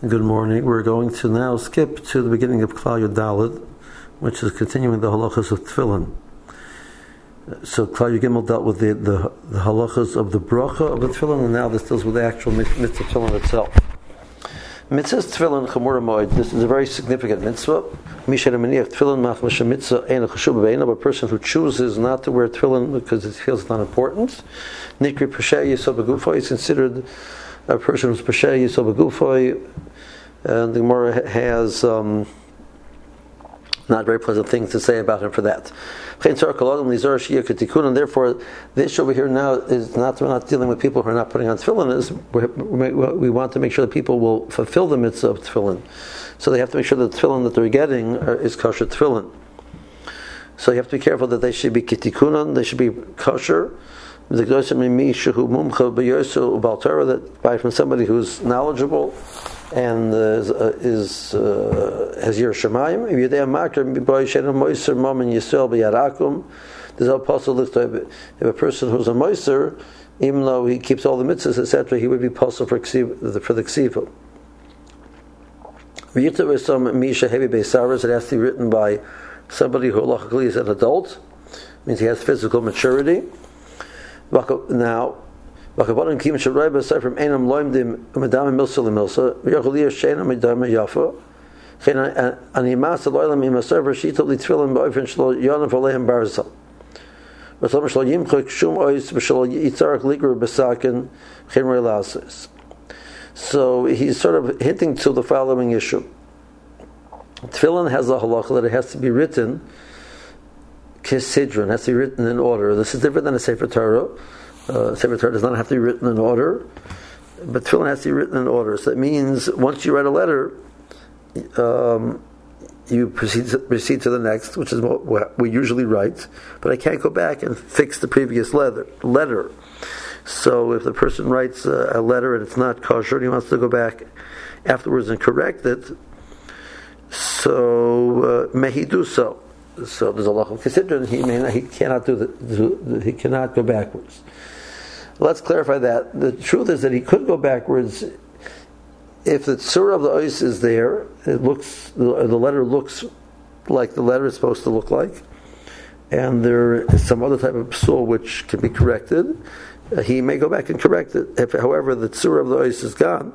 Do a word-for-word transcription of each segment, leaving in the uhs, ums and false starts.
Good morning. We're going to now skip to the beginning of Klal Yud Daled, which is continuing the halachas of tefillin. So Klal Yud Gimel dealt with the, the, the halachas of the bracha of the tefillin, and now this deals with the actual mitzvah tefillin itself. Mitzvah tefillin chamura moed. This is a very significant mitzvah. Misha Maniach tefillin machmash mitzvah ein chashuv be'einav. A person who chooses not to wear tefillin because it feels it's not important. Nikri Peshay Yisov Begufay is considered a person who's Peshay Yisov Begufay. And the Gemara has um, not very pleasant things to say about him for that. And therefore, this over here now is not, we're not dealing with people who are not putting on tefillin. Is we want to make sure that people will fulfill the mitzvah of tefillin. So they have to make sure that the tefillin that they're getting is kosher tefillin. So you have to be careful that they should be kitikunan, they should be kosher. That buy from somebody who's knowledgeable and uh, is uh, has Yer Shemayim. If you're makar boy she'en moiser mom and Yisrael b'yarakum, there's a apostle list. If a person who's a moiser, even though he keeps all the mitzvahs, et cetera, he would be apostle for for the ksiva. V'yitav is some misha heavy beisaras. It has to be written by somebody who logically is an adult, means he has physical maturity. Now. From Enam loimdim umedam milsa lemilsa v'yachol shena medam yafa chen animas aloylam imaser v'shitol litfilim ba'ofen shlo yonav alehem barzal v'slam shlo yimchuk shum ois v'shlo yitzarach ligru b'sakin chen roilasis. So he's sort of hinting to the following issue. Tefillin has a halacha that it has to be written kisidron, has to be written in order. This is different than a Sefer Torah. Uh, Sefer Torah does not have to be written in order, but tefillin has to be written in order. So that means once you write a letter, um, you proceed to, proceed to the next, which is what we usually write. But I can't go back and fix the previous letter. Letter. So if the person writes a, a letter and it's not kosher, and he wants to go back afterwards and correct it, so uh, may he do so. So there's a law of considering he may not, he cannot do the, do, he cannot go backwards. Let's clarify that. The truth is that he could go backwards if the surah of the ois is there. It looks the, the letter looks like the letter is supposed to look like, and there is some other type of psul which can be corrected. Uh, he may go back and correct it. If, however, the surah of the ois is gone,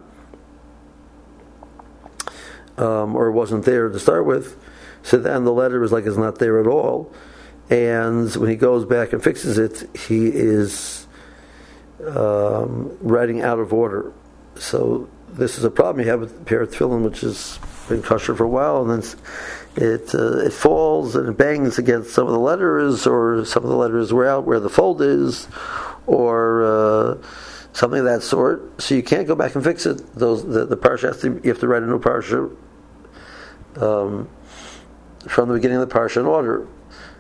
um, or wasn't there to start with, so then the letter is like it's not there at all. And when he goes back and fixes it, he is um, writing out of order. So this is a problem. You have a pair of tefillin which has been kosher for a while, and then it uh, it falls and it bangs against some of the letters, or some of the letters were out where the fold is, or uh, something of that sort. So you can't go back and fix it. Those the, the parsha has to, you have to write a new parsha um, from the beginning of the parsha in order.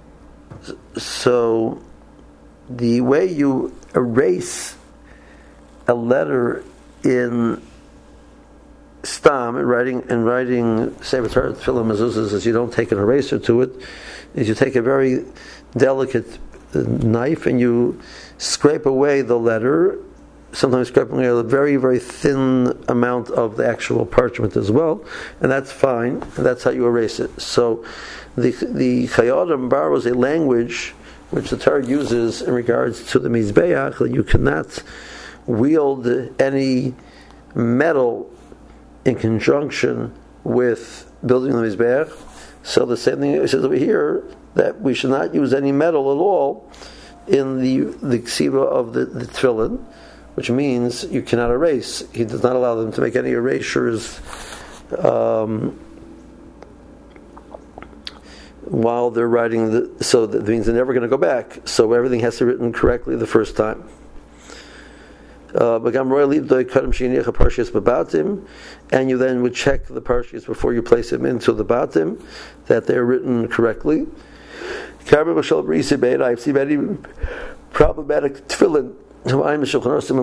So the way you erase a letter in stam and writing and writing Sefer Torah Tefillah Mezuzahs is you don't take an eraser to it, is you take a very delicate knife and you scrape away the letter, sometimes scraping away a very, very thin amount of the actual parchment as well, and that's fine, and that's how you erase it. So the the Chayyim Bar was a language which the Torah uses in regards to the Mizbeach, that you cannot wield any metal in conjunction with building the Mizbeach. So the same thing it says over here, that we should not use any metal at all in the the ksiva of the, the tefillin, which means you cannot erase. He does not allow them to make any erasures um, while they're writing the, so that means they're never going to go back. So everything has to be written correctly the first time. Uh, and you then would check the parshas before you place them into the batim, that they're written correctly. I've seen many problematic tefillin A person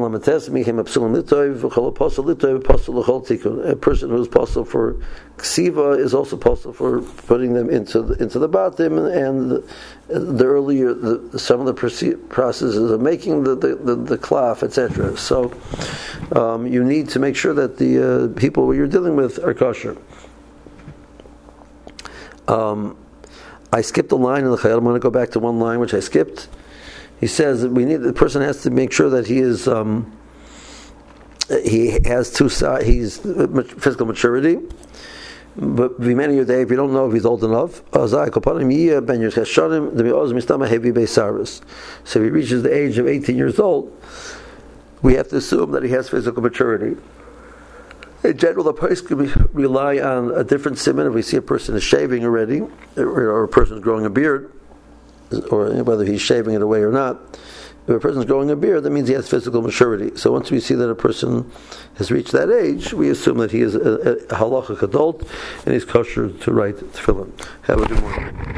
who is possible for ksiva is also possible for putting them into the, into the batim, and the, the earlier the, some of the processes of making the the, the, the klaf, et cetera. So um, you need to make sure that the uh, people you're dealing with are kosher. Um, I skipped a line in the Chayil. I'm going to go back to one line which I skipped. He says that we need the person has to make sure that he is um, he has two sides. He's physical maturity, but many your day if you don't know if he's old enough. So if he reaches the age of eighteen years old, we have to assume that he has physical maturity. In general, the person can rely on a different siman. If we see a person is shaving already, or a person is growing a beard, or whether he's shaving it away or not. If a person is growing a beard, that means he has physical maturity. So once we see that a person has reached that age, we assume that he is a, a halachic adult and he's kosher to write tefillin. Have a good morning.